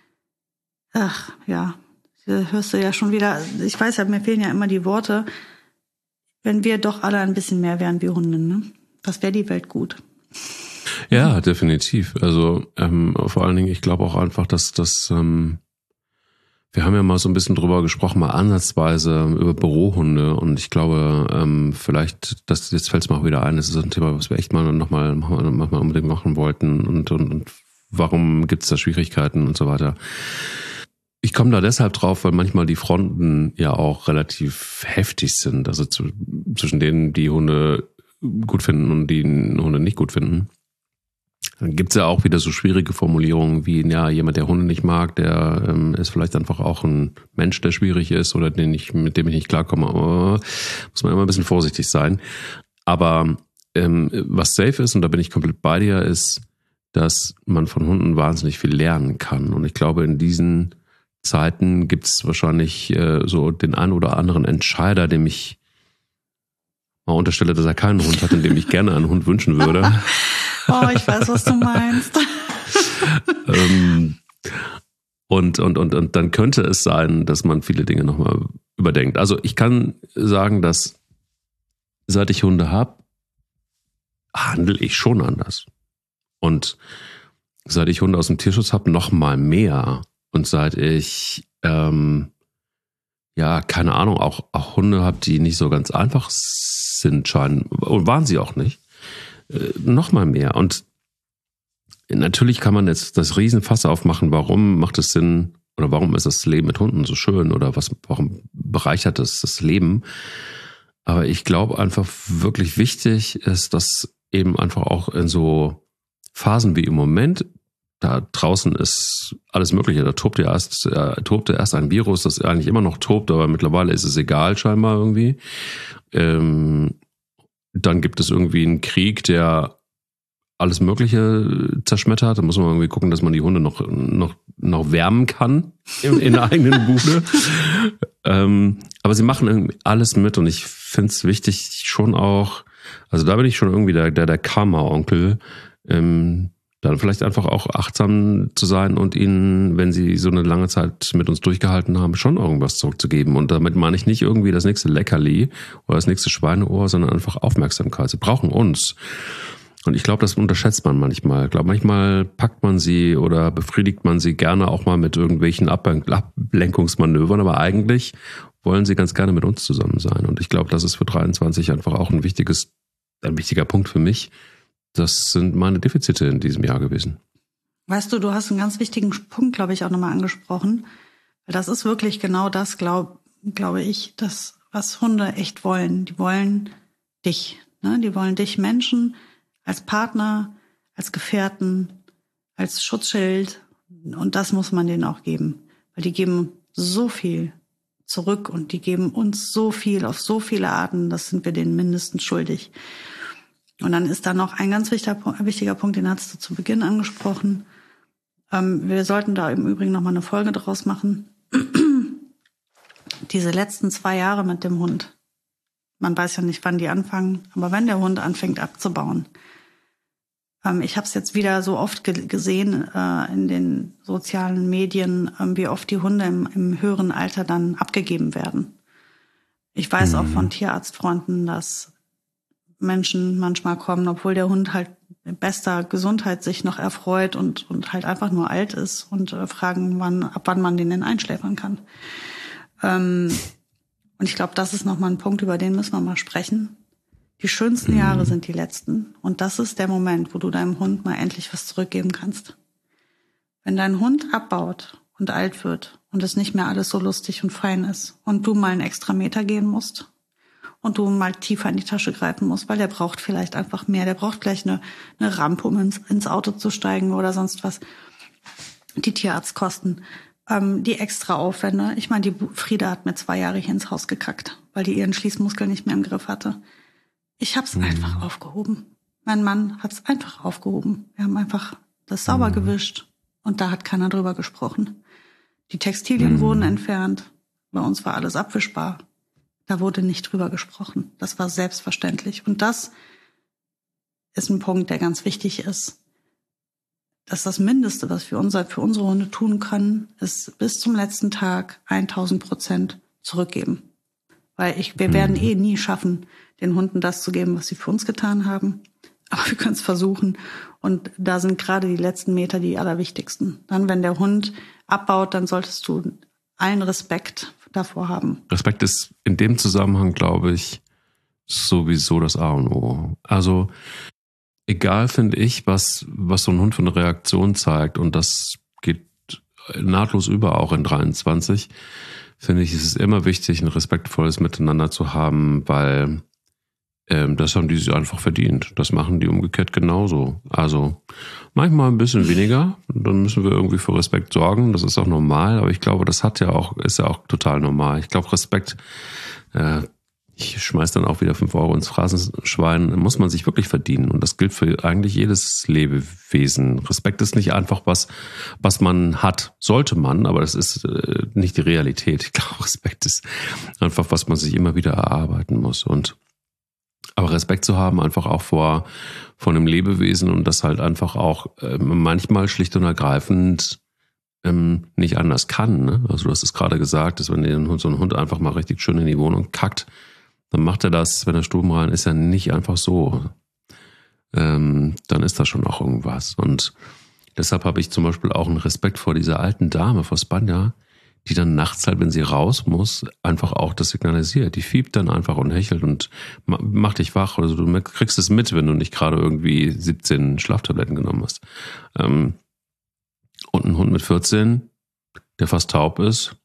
ach ja, hörst du ja schon wieder, ich weiß ja, mir fehlen ja immer die Worte, wenn wir doch alle ein bisschen mehr wären wie Hunde, ne? Das wäre die Welt gut. Ja, definitiv. Also ähm, vor allen Dingen, ich glaube auch einfach, dass das, ähm, wir haben ja mal so ein bisschen drüber gesprochen, mal ansatzweise über Bürohunde und ich glaube, ähm, vielleicht, das jetzt fällt es mal wieder ein, das ist ein Thema, was wir echt mal nochmal noch mal unbedingt machen wollten und, und, und warum gibt es da Schwierigkeiten und so weiter. Ich komme da deshalb drauf, weil manchmal die Fronten ja auch relativ heftig sind, also zu, zwischen denen die Hunde gut finden und die Hunde nicht gut finden. Dann gibt's ja auch wieder so schwierige Formulierungen wie, ja, jemand, der Hunde nicht mag, der ähm, ist vielleicht einfach auch ein Mensch, der schwierig ist oder den ich, mit dem ich nicht klarkomme. Aber muss man immer ein bisschen vorsichtig sein. Aber ähm, was safe ist, und da bin ich komplett bei dir, ist, dass man von Hunden wahnsinnig viel lernen kann. Und ich glaube, in diesen Zeiten gibt's wahrscheinlich äh, so den einen oder anderen Entscheider, dem ich mal unterstelle, dass er keinen Hund hat, in dem ich gerne einen Hund wünschen würde. Oh, ich weiß, was du meinst. ähm, und, und, und, und dann könnte es sein, dass man viele Dinge nochmal überdenkt. Also ich kann sagen, dass seit ich Hunde habe, handle ich schon anders. Und seit ich Hunde aus dem Tierschutz habe, noch mal mehr. Und seit ich, ähm, ja, keine Ahnung, auch, auch Hunde habe, die nicht so ganz einfach sind, scheinen, und waren sie auch nicht, äh, noch mal mehr. Und natürlich kann man jetzt das Riesenfass aufmachen, warum macht es Sinn oder warum ist das Leben mit Hunden so schön oder was, warum bereichert es das Leben? Aber ich glaube einfach wirklich wichtig ist, dass eben einfach auch in so Phasen wie im Moment, da draußen ist alles Mögliche, da tobt ja erst, äh, tobte erst ein Virus, das eigentlich immer noch tobt, aber mittlerweile ist es egal scheinbar irgendwie. Ähm, dann gibt es irgendwie einen Krieg, der alles Mögliche zerschmettert. Da muss man irgendwie gucken, dass man die Hunde noch, noch, noch wärmen kann in, in der eigenen Bude. ähm, aber sie machen irgendwie alles mit und ich finde es wichtig schon auch, also da bin ich schon irgendwie der, der, der Karma-Onkel, ähm, dann vielleicht einfach auch achtsam zu sein und ihnen, wenn sie so eine lange Zeit mit uns durchgehalten haben, schon irgendwas zurückzugeben. Und damit meine ich nicht irgendwie das nächste Leckerli oder das nächste Schweineohr, sondern einfach Aufmerksamkeit. Sie brauchen uns. Und ich glaube, das unterschätzt man manchmal. Ich glaube, manchmal packt man sie oder befriedigt man sie gerne auch mal mit irgendwelchen Ablenkungsmanövern, aber eigentlich wollen sie ganz gerne mit uns zusammen sein. Und ich glaube, das ist für dreiundzwanzig einfach auch ein wichtiges, ein wichtiger Punkt für mich. Das sind meine Defizite in diesem Jahr gewesen. Weißt du, du hast einen ganz wichtigen Punkt, glaube ich, auch nochmal angesprochen. Weil das ist wirklich genau das, glaube glaube ich, das, was Hunde echt wollen. Die wollen dich, ne? Die wollen dich Menschen als Partner, als Gefährten, als Schutzschild. Und das muss man denen auch geben. Weil die geben so viel zurück und die geben uns so viel auf so viele Arten. Das sind wir denen mindestens schuldig. Und dann ist da noch ein ganz wichtiger, wichtiger Punkt, den hast du zu Beginn angesprochen. Ähm, wir sollten da im Übrigen noch mal eine Folge draus machen. Diese letzten zwei Jahre mit dem Hund. Man weiß ja nicht, wann die anfangen, aber wenn der Hund anfängt abzubauen. Ähm, ich habe es jetzt wieder so oft ge- gesehen äh, in den sozialen Medien, äh, wie oft die Hunde im, im höheren Alter dann abgegeben werden. Ich weiß mhm. auch von Tierarztfreunden, dass Menschen manchmal kommen, obwohl der Hund halt in bester Gesundheit sich noch erfreut und, und halt einfach nur alt ist und äh, fragen, wann, ab wann man den denn einschläfern kann. Ähm, und ich glaube, das ist nochmal ein Punkt, über den müssen wir mal sprechen. Die schönsten mhm. Jahre sind die letzten. Und das ist der Moment, wo du deinem Hund mal endlich was zurückgeben kannst. Wenn dein Hund abbaut und alt wird und es nicht mehr alles so lustig und fein ist und du mal einen extra Meter gehen musst und du mal tiefer in die Tasche greifen musst, weil der braucht vielleicht einfach mehr. Der braucht gleich eine, eine Rampe, um ins, ins Auto zu steigen oder sonst was. Die Tierarztkosten. Ähm, die extra Aufwände. Ich meine, die Frieda hat mir zwei Jahre hier ins Haus gekackt, weil die ihren Schließmuskel nicht mehr im Griff hatte. Ich habe es mhm. einfach aufgehoben. Mein Mann hat es einfach aufgehoben. Wir haben einfach das sauber mhm. gewischt und da hat keiner drüber gesprochen. Die Textilien mhm. wurden entfernt. Bei uns war alles abwischbar. Da wurde nicht drüber gesprochen. Das war selbstverständlich. Und das ist ein Punkt, der ganz wichtig ist. Dass das Mindeste, was wir unser, für unsere Hunde tun können, ist bis zum letzten Tag tausend Prozent zurückgeben. Weil ich, wir mhm. werden eh nie schaffen, den Hunden das zu geben, was sie für uns getan haben. Aber wir können es versuchen. Und da sind gerade die letzten Meter die allerwichtigsten. Dann, wenn der Hund abbaut, dann solltest du allen Respekt davor haben. Respekt ist in dem Zusammenhang, glaube ich, sowieso das A und O. Also egal, finde ich, was, was so ein Hund für eine Reaktion zeigt, und das geht nahtlos über auch in dreiundzwanzig, finde ich, ist es immer wichtig, ein respektvolles Miteinander zu haben, weil ähm, das haben die sich einfach verdient. Das machen die umgekehrt genauso. Also manchmal ein bisschen weniger, dann müssen wir irgendwie für Respekt sorgen, das ist auch normal, aber ich glaube, das hat ja auch, ist ja auch total normal. Ich glaube, Respekt, äh, ich schmeiß dann auch wieder fünf Euro ins Phrasenschwein, muss man sich wirklich verdienen. Und das gilt für eigentlich jedes Lebewesen. Respekt ist nicht einfach was, was man hat, sollte man, aber das ist äh, nicht die Realität. Ich glaube, Respekt ist einfach, was man sich immer wieder erarbeiten muss. Und aber Respekt zu haben, einfach auch vor, vor einem Lebewesen, und das halt einfach auch äh, manchmal schlicht und ergreifend ähm, nicht anders kann. Ne? Also du hast es gerade gesagt, dass wenn so ein Hund einfach mal richtig schön in die Wohnung kackt, dann macht er das, wenn er stubenrein ist, ja nicht einfach so. Ähm, dann ist da schon auch irgendwas. Und deshalb habe ich zum Beispiel auch einen Respekt vor dieser alten Dame, vor Spanja, die dann nachts halt, wenn sie raus muss, einfach auch das signalisiert. Die fiebt dann einfach und hechelt und macht dich wach. Also du kriegst es mit, wenn du nicht gerade irgendwie siebzehn Schlaftabletten genommen hast. Ähm, und ein Hund mit vierzehn, der fast taub ist,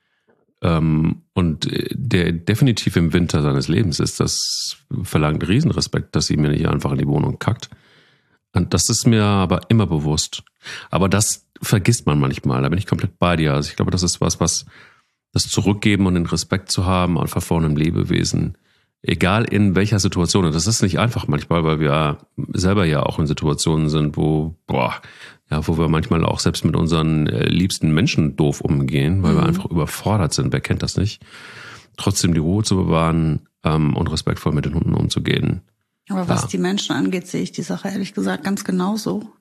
Ähm, und der definitiv im Winter seines Lebens ist, das verlangt Riesenrespekt, dass sie mir nicht einfach in die Wohnung kackt. Und das ist mir aber immer bewusst. Aber das vergisst man manchmal, da bin ich komplett bei dir. Also ich glaube, das ist was, was das Zurückgeben und den Respekt zu haben, einfach vor einem Lebewesen, egal in welcher Situation. Und das ist nicht einfach manchmal, weil wir selber ja auch in Situationen sind, wo, boah, ja, wo wir manchmal auch selbst mit unseren liebsten Menschen doof umgehen, weil mhm. wir einfach überfordert sind. Wer kennt das nicht? Trotzdem die Ruhe zu bewahren ähm, und respektvoll mit den Hunden umzugehen. Aber was ja. die Menschen angeht, sehe ich die Sache ehrlich gesagt ganz genauso.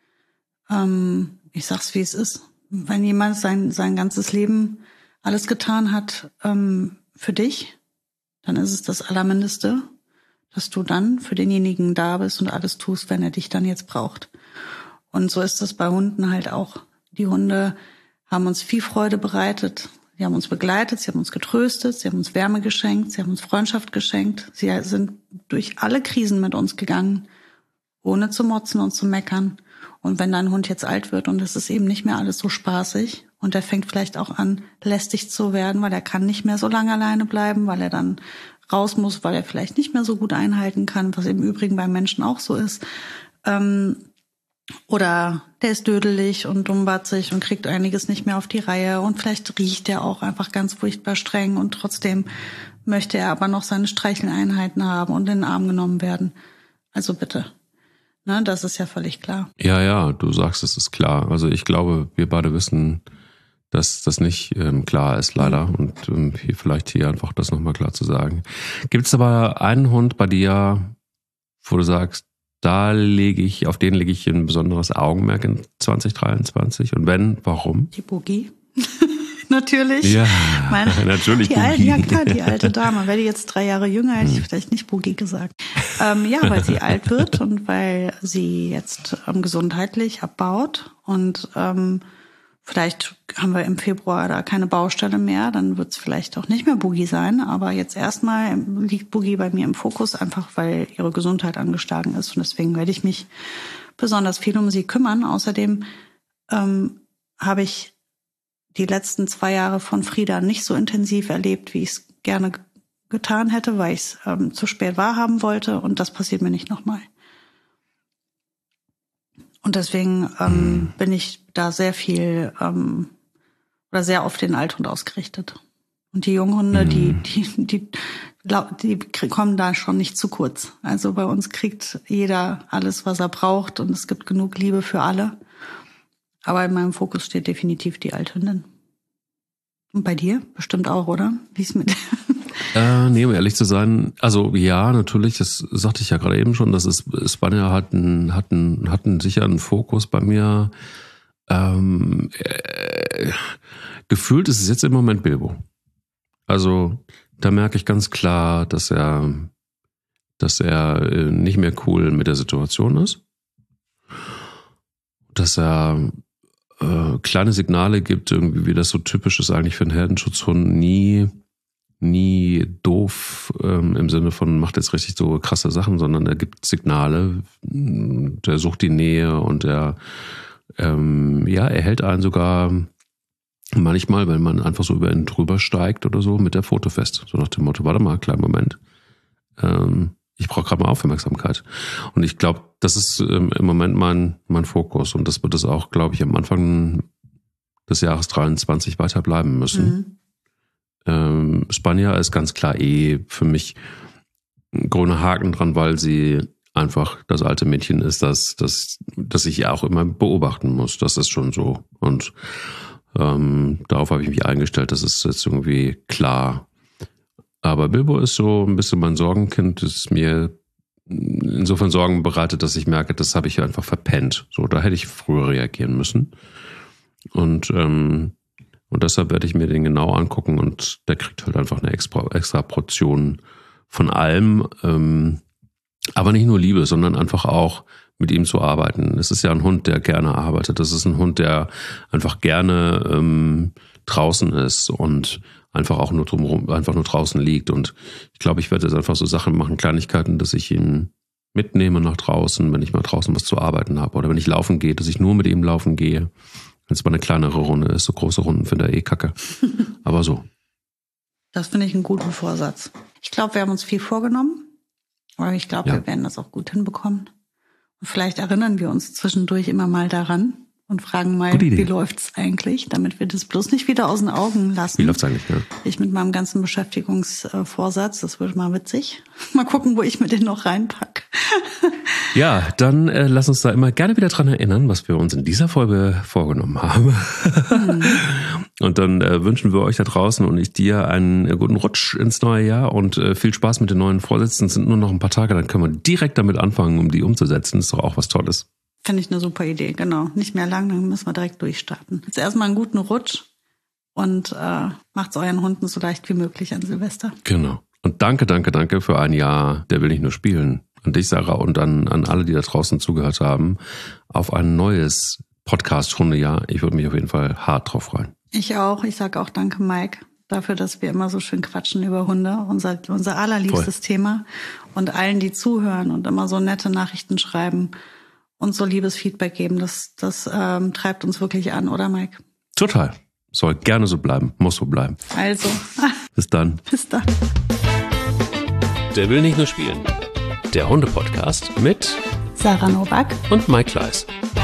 Ähm, ich sag's, wie es ist. Wenn jemand sein sein ganzes Leben alles getan hat ähm, für dich, dann ist es das Allermindeste, dass du dann für denjenigen da bist und alles tust, wenn er dich dann jetzt braucht. Und so ist das bei Hunden halt auch. Die Hunde haben uns viel Freude bereitet. Sie haben uns begleitet, sie haben uns getröstet, sie haben uns Wärme geschenkt, sie haben uns Freundschaft geschenkt. Sie sind durch alle Krisen mit uns gegangen, ohne zu motzen und zu meckern. Und wenn dein Hund jetzt alt wird und es ist eben nicht mehr alles so spaßig und der fängt vielleicht auch an, lästig zu werden, weil er kann nicht mehr so lange alleine bleiben, weil er dann raus muss, weil er vielleicht nicht mehr so gut einhalten kann, was im Übrigen beim Menschen auch so ist. Ähm, oder der ist dödelig und dummbatzig und kriegt einiges nicht mehr auf die Reihe und vielleicht riecht er auch einfach ganz furchtbar streng und trotzdem möchte er aber noch seine Streicheleinheiten haben und in den Arm genommen werden. Also bitte. Ne, das ist ja völlig klar. Ja, ja, du sagst, es ist klar. Also ich glaube, wir beide wissen, dass das nicht ähm, klar ist, leider. Und ähm, hier vielleicht hier einfach das nochmal klar zu sagen. Gibt es aber einen Hund bei dir, wo du sagst, da lege ich, auf den lege ich ein besonderes Augenmerk in zwanzig dreiundzwanzig? Und wenn, warum? Die Boogie. Natürlich. Ja, Meine, natürlich die Boogie. Alte, ja klar, die alte Dame. Wäre die jetzt drei Jahre jünger, hätte ich vielleicht nicht Boogie gesagt. Ähm, ja, weil sie alt wird und weil sie jetzt ähm, gesundheitlich abbaut. Und ähm, vielleicht haben wir im Februar da keine Baustelle mehr, dann wird es vielleicht auch nicht mehr Boogie sein. Aber jetzt erstmal liegt Boogie bei mir im Fokus, einfach weil ihre Gesundheit angeschlagen ist. Und deswegen werde ich mich besonders viel um sie kümmern. Außerdem ähm, habe ich die letzten zwei Jahre von Frieda nicht so intensiv erlebt, wie ich es gerne g- getan hätte, weil ich es ähm, zu spät wahrhaben wollte. Und das passiert mir nicht nochmal. Und deswegen ähm, mhm. bin ich da sehr viel ähm, oder sehr auf den Althund ausgerichtet. Und die Junghunde, mhm. die, die, die, die, die kommen da schon nicht zu kurz. Also bei uns kriegt jeder alles, was er braucht. Und es gibt genug Liebe für alle. Aber in meinem Fokus steht definitiv die Althündin. Und bei dir bestimmt auch, oder? Wie ist mit? Äh, nee, um ehrlich zu sein, also ja, natürlich, das sagte ich ja gerade eben schon, das ist, Spanier hat einen, hat einen, hat einen sicheren Fokus bei mir. Ähm, äh, gefühlt ist es jetzt im Moment Bilbo. Also da merke ich ganz klar, dass er, dass er nicht mehr cool mit der Situation ist. Dass er äh, kleine Signale gibt, irgendwie, wie das so typisch ist eigentlich für einen Herdenschutzhund, nie, nie doof ähm, im Sinne von macht jetzt richtig so krasse Sachen, sondern er gibt Signale, der sucht die Nähe und er, ähm, ja, er hält einen sogar manchmal, wenn man einfach so über ihn drüber steigt oder so, mit der Pfote fest. So nach dem Motto, warte mal, kleinen Moment. Ähm, Ich brauche gerade mal Aufmerksamkeit. Und ich glaube, das ist ähm, im Moment mein, mein Fokus. Und das wird es auch, glaube ich, am Anfang des Jahres dreiundzwanzig weiter bleiben müssen. Mhm. Ähm, Spanier ist ganz klar eh für mich ein grüner Haken dran, weil sie einfach das alte Mädchen ist, das, das, das ich ja auch immer beobachten muss. Das ist schon so. Und ähm, darauf habe ich mich eingestellt. Das ist jetzt irgendwie klar. Aber Bilbo ist so ein bisschen mein Sorgenkind, das mir insofern Sorgen bereitet, dass ich merke, das habe ich einfach verpennt. So, da hätte ich früher reagieren müssen. Und, ähm, und deshalb werde ich mir den genau angucken und der kriegt halt einfach eine extra, extra Portion von allem. Ähm, aber nicht nur Liebe, sondern einfach auch mit ihm zu arbeiten. Es ist ja ein Hund, der gerne arbeitet. Das ist ein Hund, der einfach gerne ähm, draußen ist und einfach auch nur drumherum, einfach nur draußen liegt. Und ich glaube, ich werde jetzt einfach so Sachen machen, Kleinigkeiten, dass ich ihn mitnehme nach draußen, wenn ich mal draußen was zu arbeiten habe. Oder wenn ich laufen gehe, dass ich nur mit ihm laufen gehe. Wenn es mal eine kleinere Runde ist, so große Runden finde er eh kacke. Aber so. Das finde ich einen guten Vorsatz. Ich glaube, wir haben uns viel vorgenommen. Aber ich glaube, ja. wir werden das auch gut hinbekommen. Und vielleicht erinnern wir uns zwischendurch immer mal daran. Und fragen mal, wie läuft's eigentlich, damit wir das bloß nicht wieder aus den Augen lassen. Wie läuft's eigentlich, ja? Ich mit meinem ganzen Beschäftigungsvorsatz, das wird mal witzig. Mal gucken, wo ich mir den noch reinpacke. Ja, dann äh, lass uns da immer gerne wieder dran erinnern, was wir uns in dieser Folge vorgenommen haben. Mhm. Und dann äh, wünschen wir euch da draußen und ich dir einen äh, guten Rutsch ins neue Jahr und äh, viel Spaß mit den neuen Vorsätzen. Es sind nur noch ein paar Tage, dann können wir direkt damit anfangen, um die umzusetzen. Das ist doch auch was Tolles. Finde ich eine super Idee, genau. Nicht mehr lang, dann müssen wir direkt durchstarten. Jetzt erstmal einen guten Rutsch und äh, macht's euren Hunden so leicht wie möglich an Silvester. Genau. Und danke, danke, danke für ein Jahr, der will nicht nur spielen. An dich, Sarah, und an, an alle, die da draußen zugehört haben, auf ein neues Podcast-Hundejahr. Ich würde mich auf jeden Fall hart drauf freuen. Ich auch. Ich sage auch danke, Mike, dafür, dass wir immer so schön quatschen über Hunde. Unser, unser allerliebstes Voll. Thema. Und allen, die zuhören und immer so nette Nachrichten schreiben. uns so liebes Feedback geben. Das, das ähm, treibt uns wirklich an, oder Mike? Total. Soll gerne so bleiben, muss so bleiben. Also. Bis dann. Bis dann. Der will nicht nur spielen. Der Hunde-Podcast mit Sarah Novak und Mike Kleiss.